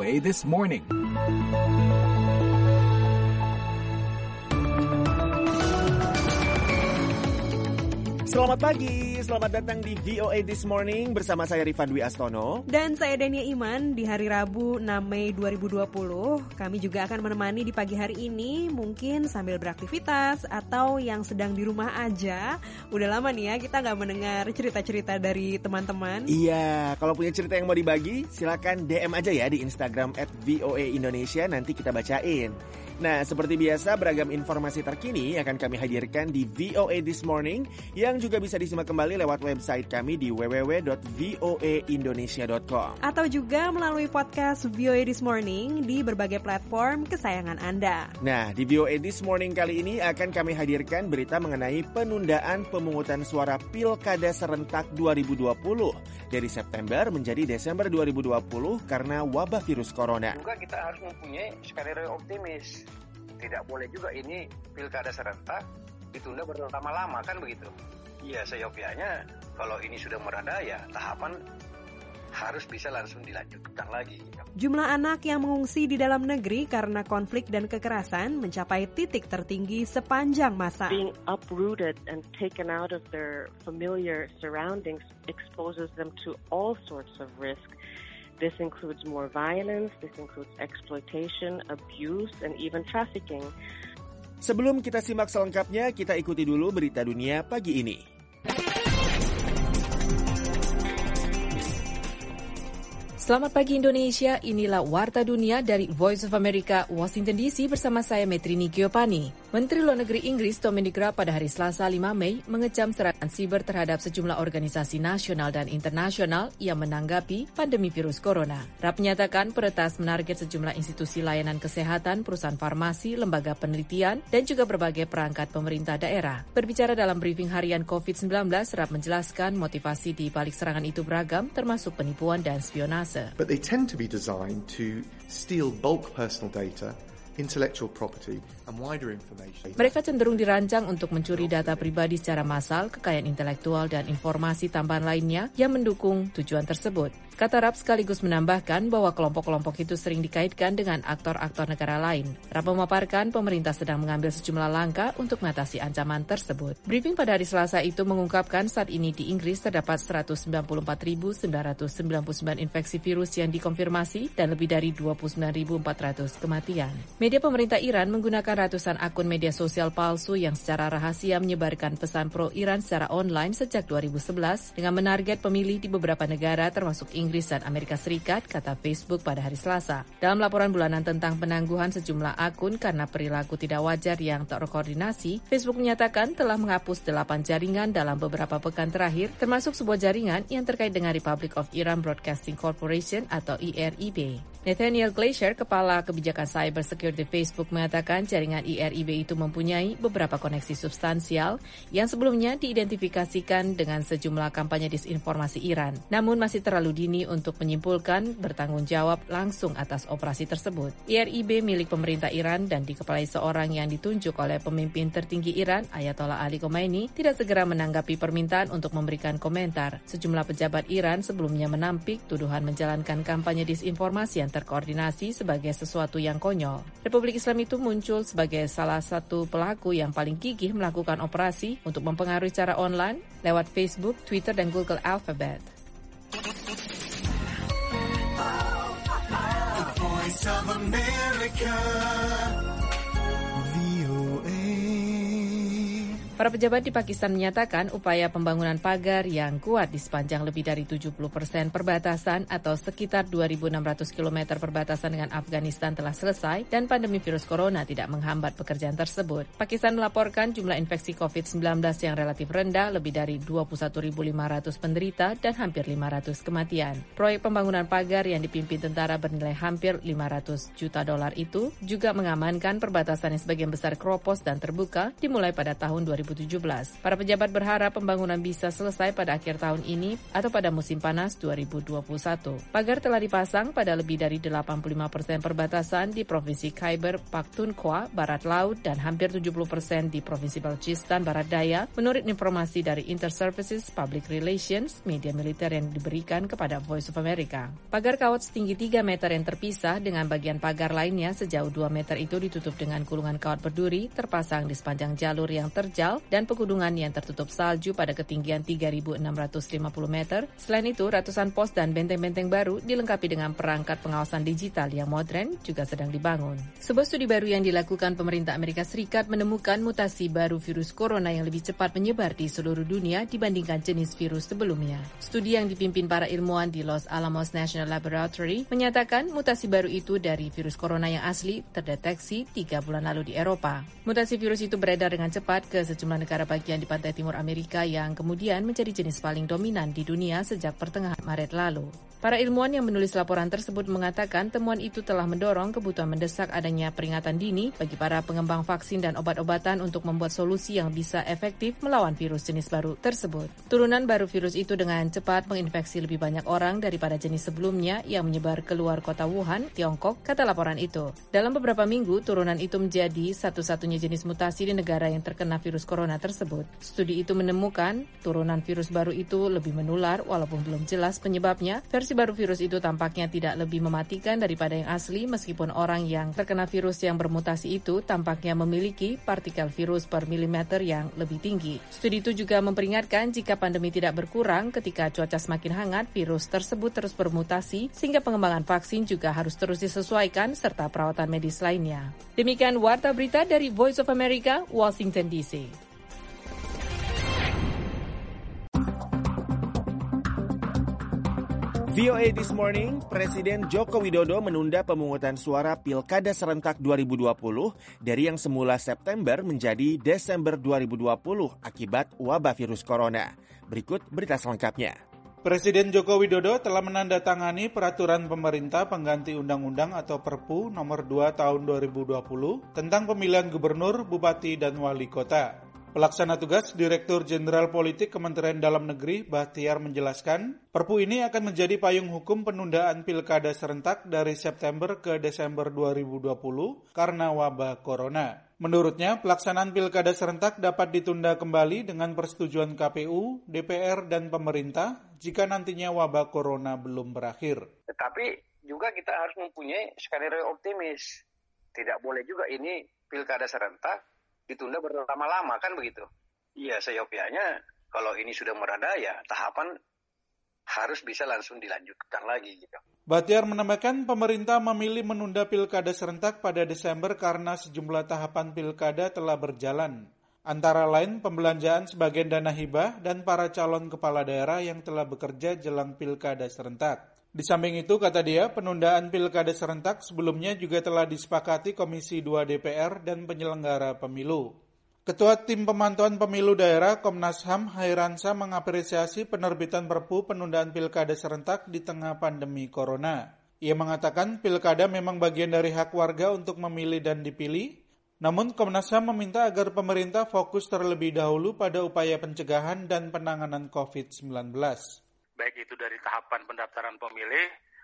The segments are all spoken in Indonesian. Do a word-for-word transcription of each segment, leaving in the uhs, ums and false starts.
A This Morning. Selamat pagi, selamat datang di V O A This Morning bersama saya Rifan Dwi Astono. Dan saya Dania Iman di hari Rabu enam Mei dua ribu dua puluh. Kami juga akan menemani di pagi hari ini, mungkin sambil beraktivitas atau yang sedang di rumah aja. Udah lama nih ya kita gak mendengar cerita-cerita dari teman-teman. Iya, kalau punya cerita yang mau dibagi, silakan D M aja ya di Instagram at V O A Indonesia, nanti kita bacain. Nah, seperti biasa beragam informasi terkini akan kami hadirkan di V O A This Morning yang juga bisa disimak kembali lewat website kami di w w w dot voa indonesia dot com. Atau juga melalui podcast V O A This Morning di berbagai platform kesayangan Anda. Nah, di V O A This Morning kali ini akan kami hadirkan berita mengenai penundaan pemungutan suara Pilkada Serentak dua ribu dua puluh dari September menjadi Desember dua ribu dua puluh karena wabah virus corona. Juga kita harus mempunyai skenario optimis. Tidak boleh juga ini Pilkada Serentak ditunda berlama-lama, kan begitu. Iya, seyogyanya kalau ini sudah merada ya tahapan harus bisa langsung dilanjutkan lagi. Jumlah anak yang mengungsi di dalam negeri karena konflik dan kekerasan mencapai titik tertinggi sepanjang masa. Being uprooted and taken out of their familiar surroundings exposes them to all sorts of risk. This includes more violence, this includes exploitation, abuse, and even trafficking. Sebelum kita simak selengkapnya, kita ikuti dulu berita dunia pagi ini. Selamat pagi Indonesia, inilah Warta Dunia dari Voice of America, Washington D C bersama saya Metrini Giopani. Menteri Luar Negeri Inggris Dominic Raab pada hari Selasa lima Mei mengecam serangan siber terhadap sejumlah organisasi nasional dan internasional yang menanggapi pandemi virus corona. Raab menyatakan peretas menarget sejumlah institusi layanan kesehatan, perusahaan farmasi, lembaga penelitian, dan juga berbagai perangkat pemerintah daerah. Berbicara dalam briefing harian covid sembilan belas, Raab menjelaskan motivasi di balik serangan itu beragam, termasuk penipuan dan spionase. But they tend to be designed to steal bulk personal data, intellectual property, and wider information. Mereka cenderung dirancang untuk mencuri data pribadi secara massal, kekayaan intelektual, dan informasi tambahan lainnya yang mendukung tujuan tersebut. Kata Raab sekaligus menambahkan bahwa kelompok-kelompok itu sering dikaitkan dengan aktor-aktor negara lain. Raab memaparkan pemerintah sedang mengambil sejumlah langkah untuk mengatasi ancaman tersebut. Briefing pada hari Selasa itu mengungkapkan saat ini di Inggris terdapat seratus sembilan puluh empat ribu sembilan ratus sembilan puluh sembilan infeksi virus yang dikonfirmasi dan lebih dari dua puluh sembilan ribu empat ratus kematian. Media pemerintah Iran menggunakan ratusan akun media sosial palsu yang secara rahasia menyebarkan pesan pro-Iran secara online sejak dua ribu sebelas dengan menarget pemilih di beberapa negara termasuk Inggris Inggris dan Amerika Serikat, kata Facebook pada hari Selasa. Dalam laporan bulanan tentang penangguhan sejumlah akun karena perilaku tidak wajar yang terkoordinasi, Facebook menyatakan telah menghapus delapan jaringan dalam beberapa pekan terakhir, termasuk sebuah jaringan yang terkait dengan Republic of Iran Broadcasting Corporation atau I R I B. Nathaniel Glacier, Kepala Kebijakan Cyber Security Facebook, mengatakan jaringan I R I B itu mempunyai beberapa koneksi substansial yang sebelumnya diidentifikasikan dengan sejumlah kampanye disinformasi Iran. Namun masih terlalu dini untuk menyimpulkan bertanggung jawab langsung atas operasi tersebut. I R I B milik pemerintah Iran dan dikepalai seorang yang ditunjuk oleh pemimpin tertinggi Iran, Ayatollah Ali Khomeini, tidak segera menanggapi permintaan untuk memberikan komentar. Sejumlah pejabat Iran sebelumnya menampik tuduhan menjalankan kampanye disinformasi yang terkoordinasi sebagai sesuatu yang konyol. Republik Islam itu muncul sebagai salah satu pelaku yang paling gigih melakukan operasi untuk mempengaruhi secara online lewat Facebook, Twitter, dan Google Alphabet. Para pejabat di Pakistan menyatakan upaya pembangunan pagar yang kuat di sepanjang lebih dari tujuh puluh persen perbatasan atau sekitar dua ribu enam ratus kilometer perbatasan dengan Afghanistan telah selesai dan pandemi virus corona tidak menghambat pekerjaan tersebut. Pakistan melaporkan jumlah infeksi covid sembilan belas yang relatif rendah, lebih dari dua puluh satu ribu lima ratus penderita dan hampir lima ratus kematian. Proyek pembangunan pagar yang dipimpin tentara bernilai hampir lima ratus juta dolar itu juga mengamankan perbatasan yang sebagian besar keropos dan terbuka dimulai pada tahun dua ribu ribu tujuh belas. Para pejabat berharap pembangunan bisa selesai pada akhir tahun ini atau pada musim panas dua ribu dua puluh satu. Pagar telah dipasang pada lebih dari delapan puluh lima persen perbatasan di Provinsi Khyber Pakhtunkhwa, Barat Laut, dan hampir tujuh puluh persen di Provinsi Balochistan, Barat Daya, menurut informasi dari Inter-Services Public Relations, media militer yang diberikan kepada Voice of America. Pagar kawat setinggi tiga meter yang terpisah dengan bagian pagar lainnya sejauh dua meter itu ditutup dengan kulungan kawat berduri terpasang di sepanjang jalur yang terjal dan pegunungan yang tertutup salju pada ketinggian tiga ribu enam ratus lima puluh meter. Selain itu, ratusan pos dan benteng-benteng baru dilengkapi dengan perangkat pengawasan digital yang modern juga sedang dibangun. Sebuah studi baru yang dilakukan pemerintah Amerika Serikat menemukan mutasi baru virus corona yang lebih cepat menyebar di seluruh dunia dibandingkan jenis virus sebelumnya. Studi yang dipimpin para ilmuwan di Los Alamos National Laboratory menyatakan mutasi baru itu dari virus corona yang asli terdeteksi tiga bulan lalu di Eropa. Mutasi virus itu beredar dengan cepat ke sejumlah negara bagian di pantai timur Amerika yang kemudian menjadi jenis paling dominan di dunia sejak pertengahan Maret lalu. Para ilmuwan yang menulis laporan tersebut mengatakan temuan itu telah mendorong kebutuhan mendesak adanya peringatan dini bagi para pengembang vaksin dan obat-obatan untuk membuat solusi yang bisa efektif melawan virus jenis baru tersebut. Turunan baru virus itu dengan cepat menginfeksi lebih banyak orang daripada jenis sebelumnya yang menyebar keluar kota Wuhan, Tiongkok, kata laporan itu. Dalam beberapa minggu, turunan itu menjadi satu-satunya jenis mutasi di negara yang terkena virus corona tersebut. Studi itu menemukan turunan virus baru itu lebih menular walaupun belum jelas penyebabnya. Versi baru virus itu tampaknya tidak lebih mematikan daripada yang asli meskipun orang yang terkena virus yang bermutasi itu tampaknya memiliki partikel virus per milimeter yang lebih tinggi. Studi itu juga memperingatkan jika pandemi tidak berkurang ketika cuaca semakin hangat, virus tersebut terus bermutasi sehingga pengembangan vaksin juga harus terus disesuaikan serta perawatan medis lainnya. Demikian Warta Berita dari Voice of America, Washington D C. V O A This Morning, Presiden Joko Widodo menunda pemungutan suara Pilkada serentak dua ribu dua puluh dari yang semula September menjadi Desember dua ribu dua puluh akibat wabah virus corona. Berikut berita selengkapnya. Presiden Joko Widodo telah menandatangani peraturan pemerintah pengganti undang-undang atau Perpu nomor dua tahun dua ribu dua puluh tentang pemilihan gubernur, bupati, dan wali kota. Pelaksana tugas Direktur Jenderal Politik Kementerian Dalam Negeri Bahtiar menjelaskan, Perpu ini akan menjadi payung hukum penundaan pilkada serentak dari September ke Desember dua ribu dua puluh karena wabah corona. Menurutnya, pelaksanaan pilkada serentak dapat ditunda kembali dengan persetujuan K P U, D P R, dan pemerintah jika nantinya wabah corona belum berakhir. Tetapi juga kita harus mempunyai skenario optimis. Tidak boleh juga ini pilkada serentak ditunda berlama-lama, kan begitu? Iya, seyogyanya kalau ini sudah merada ya tahapan harus bisa langsung dilanjutkan lagi gitu. Bahtiar menambahkan pemerintah memilih menunda pilkada serentak pada Desember karena sejumlah tahapan pilkada telah berjalan. Antara lain pembelanjaan sebagian dana hibah dan para calon kepala daerah yang telah bekerja jelang pilkada serentak. Di samping itu, kata dia, penundaan pilkada serentak sebelumnya juga telah disepakati Komisi dua D P R dan penyelenggara pemilu. Ketua Tim Pemantauan Pemilu Daerah Komnas H A M Hairansa mengapresiasi penerbitan Perpu penundaan pilkada serentak di tengah pandemi corona. Ia mengatakan pilkada memang bagian dari hak warga untuk memilih dan dipilih, namun Komnas H A M meminta agar pemerintah fokus terlebih dahulu pada upaya pencegahan dan penanganan covid sembilan belas. Baik itu dari tahapan pendaftaran pemilih,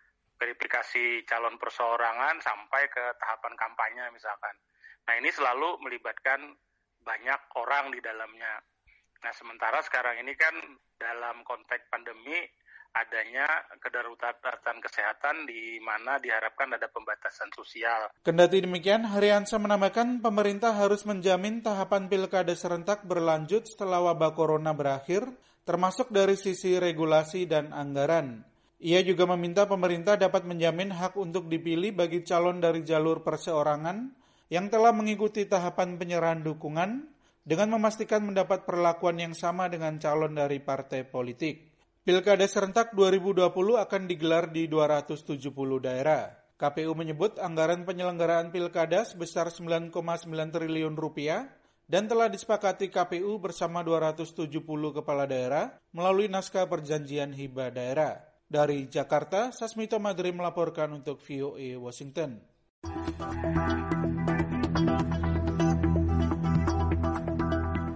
verifikasi calon perseorangan, sampai ke tahapan kampanye misalkan. Nah ini selalu melibatkan banyak orang di dalamnya. Nah sementara sekarang ini kan dalam konteks pandemi adanya kedaruratan kesehatan di mana diharapkan ada pembatasan sosial. Kendati demikian, Hariansa menambahkan pemerintah harus menjamin tahapan pilkada serentak berlanjut setelah wabah corona berakhir, termasuk dari sisi regulasi dan anggaran. Ia juga meminta pemerintah dapat menjamin hak untuk dipilih bagi calon dari jalur perseorangan yang telah mengikuti tahapan penyerahan dukungan dengan memastikan mendapat perlakuan yang sama dengan calon dari partai politik. Pilkada serentak dua ribu dua puluh akan digelar di dua ratus tujuh puluh daerah. K P U menyebut anggaran penyelenggaraan pilkada sebesar sembilan koma sembilan triliun rupiah dan telah disepakati K P U bersama dua ratus tujuh puluh kepala daerah melalui naskah perjanjian hibah daerah. Dari Jakarta, Sasmito Madri melaporkan untuk V O A Washington.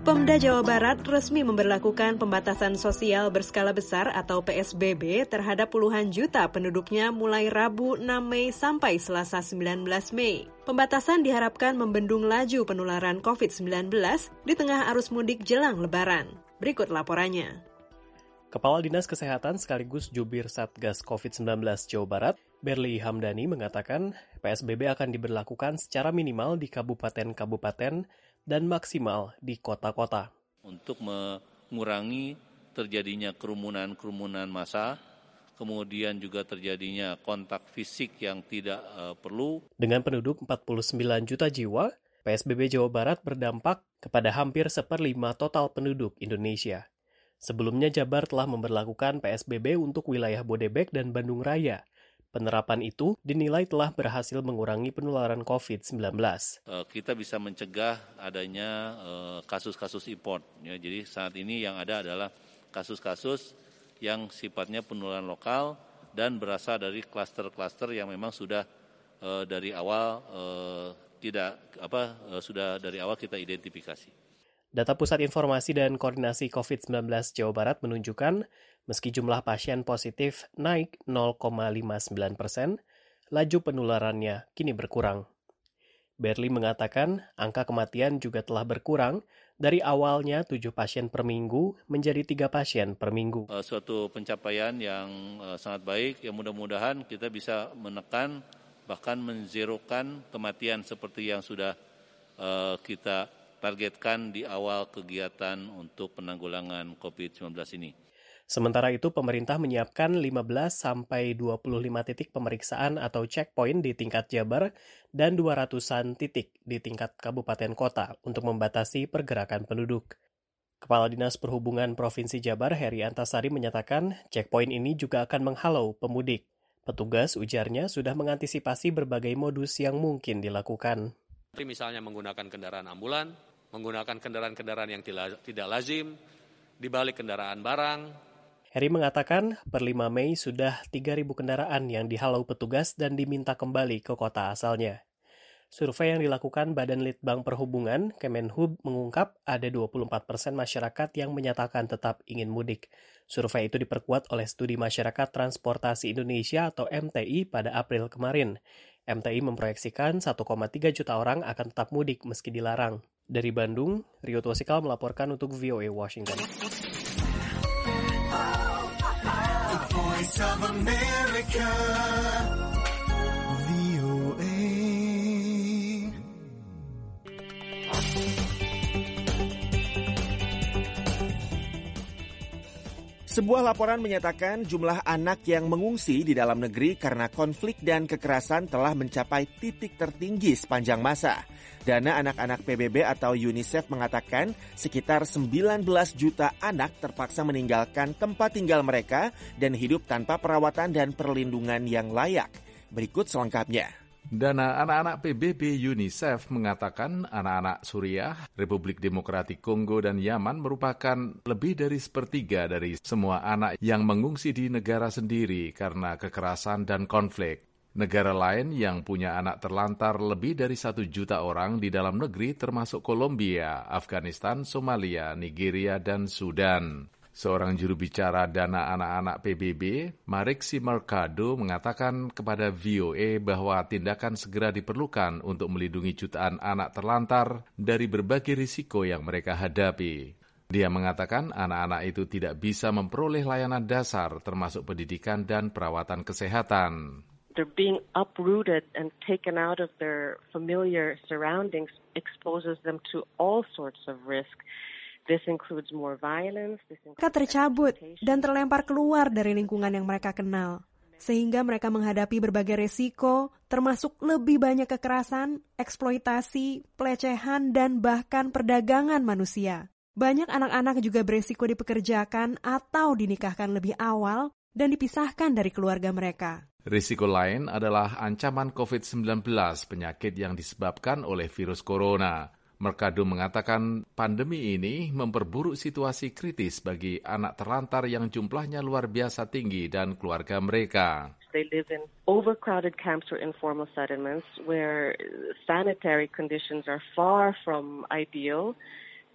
Pemda Jawa Barat resmi memberlakukan pembatasan sosial berskala besar atau P S B B terhadap puluhan juta penduduknya mulai Rabu enam Mei sampai Selasa sembilan belas Mei. Pembatasan diharapkan membendung laju penularan covid sembilan belas di tengah arus mudik jelang Lebaran. Berikut laporannya. Kepala Dinas Kesehatan sekaligus Jubir Satgas covid sembilan belas Jawa Barat, Berli Hamdani mengatakan P S B B akan diberlakukan secara minimal di kabupaten-kabupaten dan maksimal di kota-kota. Untuk mengurangi terjadinya kerumunan-kerumunan massa, kemudian juga terjadinya kontak fisik yang tidak uh, perlu. Dengan penduduk empat puluh sembilan juta jiwa, P S B B Jawa Barat berdampak kepada hampir seperlima total penduduk Indonesia. Sebelumnya Jabar telah memberlakukan P S B B untuk wilayah Bodebek dan Bandung Raya. Penerapan itu dinilai telah berhasil mengurangi penularan covid sembilan belas. Kita bisa mencegah adanya kasus-kasus import. Ya, jadi saat ini yang ada adalah kasus-kasus yang sifatnya penularan lokal dan berasal dari klaster-klaster yang memang sudah uh, dari awal uh, tidak apa uh, sudah dari awal kita identifikasi. Data Pusat Informasi dan Koordinasi covid sembilan belas Jawa Barat menunjukkan meski jumlah pasien positif naik nol koma lima sembilan persen, laju penularannya kini berkurang. Berli mengatakan angka kematian juga telah berkurang dari awalnya tujuh pasien per minggu menjadi tiga pasien per minggu. Uh, suatu pencapaian yang uh, sangat baik, yang mudah-mudahan kita bisa menekan bahkan menzerokan kematian seperti yang sudah uh, kita targetkan di awal kegiatan untuk penanggulangan covid sembilan belas ini. Sementara itu, pemerintah menyiapkan lima belas sampai dua puluh lima titik pemeriksaan atau checkpoint di tingkat Jabar dan dua ratusan titik di tingkat kabupaten kota untuk membatasi pergerakan penduduk. Kepala Dinas Perhubungan Provinsi Jabar, Heri Antasari, menyatakan checkpoint ini juga akan menghalau pemudik. Petugas, ujarnya, sudah mengantisipasi berbagai modus yang mungkin dilakukan. Misalnya menggunakan kendaraan ambulan, menggunakan kendaraan-kendaraan yang tidak lazim, dibalik kendaraan barang. Heri mengatakan per lima Mei sudah tiga ribu kendaraan yang dihalau petugas dan diminta kembali ke kota asalnya. Survei yang dilakukan Badan Litbang Perhubungan, Kemenhub, mengungkap ada dua puluh empat persen masyarakat yang menyatakan tetap ingin mudik. Survei itu diperkuat oleh Studi Masyarakat Transportasi Indonesia atau M T I pada April kemarin. M T I memproyeksikan satu koma tiga juta orang akan tetap mudik meski dilarang. Dari Bandung, Rio Twasikal melaporkan untuk V O A Washington. Voice of America, V O A. Sebuah laporan menyatakan jumlah anak yang mengungsi di dalam negeri karena konflik dan kekerasan telah mencapai titik tertinggi sepanjang masa. Dana Anak-anak P B B atau UNICEF mengatakan sekitar sembilan belas juta anak terpaksa meninggalkan tempat tinggal mereka dan hidup tanpa perawatan dan perlindungan yang layak. Berikut selengkapnya. Dana Anak-anak P B B UNICEF mengatakan anak-anak Suriah, Republik Demokratik Kongo, dan Yaman merupakan lebih dari sepertiga dari semua anak yang mengungsi di negara sendiri karena kekerasan dan konflik. Negara lain yang punya anak terlantar lebih dari satu juta orang di dalam negeri termasuk Kolombia, Afghanistan, Somalia, Nigeria, dan Sudan. Seorang juru bicara Dana Anak-anak P B B, Marixi Mercado, mengatakan kepada V O A bahwa tindakan segera diperlukan untuk melindungi jutaan anak terlantar dari berbagai risiko yang mereka hadapi. Dia mengatakan anak-anak itu tidak bisa memperoleh layanan dasar termasuk pendidikan dan perawatan kesehatan. They're being uprooted and taken out of their familiar surroundings exposes them to all sorts of risk. This includes more violence. Mereka tercabut dan terlempar keluar dari lingkungan yang mereka kenal, sehingga mereka menghadapi berbagai resiko, termasuk lebih banyak kekerasan, eksploitasi, pelecehan, dan bahkan perdagangan manusia. Banyak anak-anak juga beresiko dipekerjakan atau dinikahkan lebih awal dan dipisahkan dari keluarga mereka. Risiko lain adalah ancaman covid sembilan belas, penyakit yang disebabkan oleh virus corona. Mercado mengatakan pandemi ini memperburuk situasi kritis bagi anak terlantar yang jumlahnya luar biasa tinggi dan keluarga mereka. They live in overcrowded camps or informal settlements where sanitary conditions are far from ideal.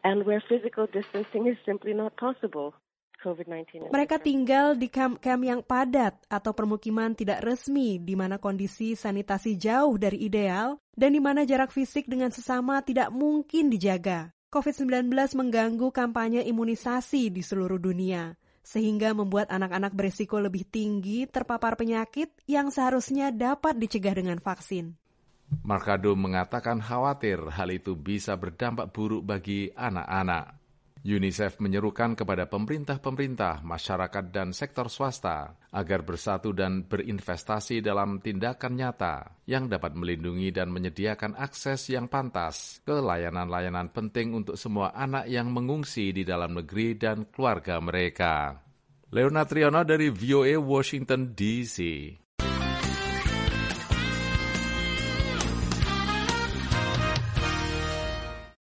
and where physical distancing is simply not possible. covid sembilan belas. Mereka tinggal di kamp-kamp yang padat atau permukiman tidak resmi di mana kondisi sanitasi jauh dari ideal dan di mana jarak fisik dengan sesama tidak mungkin dijaga. covid sembilan belas mengganggu kampanye imunisasi di seluruh dunia, sehingga membuat anak-anak berisiko lebih tinggi terpapar penyakit yang seharusnya dapat dicegah dengan vaksin. Mercado mengatakan khawatir hal itu bisa berdampak buruk bagi anak-anak. UNICEF menyerukan kepada pemerintah-pemerintah, masyarakat, dan sektor swasta agar bersatu dan berinvestasi dalam tindakan nyata yang dapat melindungi dan menyediakan akses yang pantas ke layanan-layanan penting untuk semua anak yang mengungsi di dalam negeri dan keluarga mereka. Leonard Triono dari V O A Washington D C.